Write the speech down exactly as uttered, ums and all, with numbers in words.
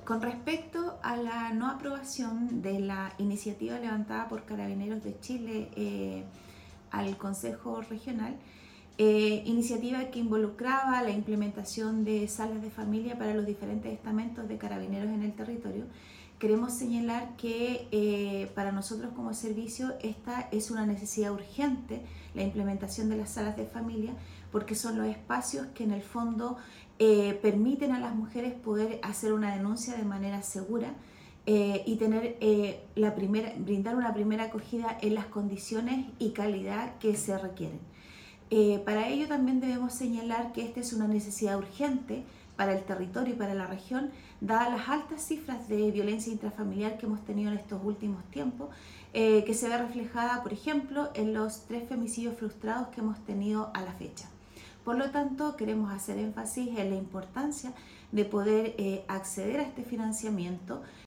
Con respecto a la no aprobación de la iniciativa levantada por Carabineros de Chile eh, al Consejo Regional, eh, iniciativa que involucraba la implementación de salas de familia para los diferentes estamentos de carabineros en el territorio, queremos señalar que eh, para nosotros como servicio esta es una necesidad urgente, la implementación de las salas de familia, porque son los espacios que en el fondo eh, permiten a las mujeres poder hacer una denuncia de manera segura eh, y tener eh, la primera, brindar una primera acogida en las condiciones y calidad que se requieren. Eh, para ello también debemos señalar que esta es una necesidad urgente para el territorio y para la región, dadas las altas cifras de violencia intrafamiliar que hemos tenido en estos últimos tiempos, eh, que se ve reflejada, por ejemplo, en los tres femicidios frustrados que hemos tenido a la fecha. Por lo tanto, queremos hacer énfasis en la importancia de poder eh, acceder a este financiamiento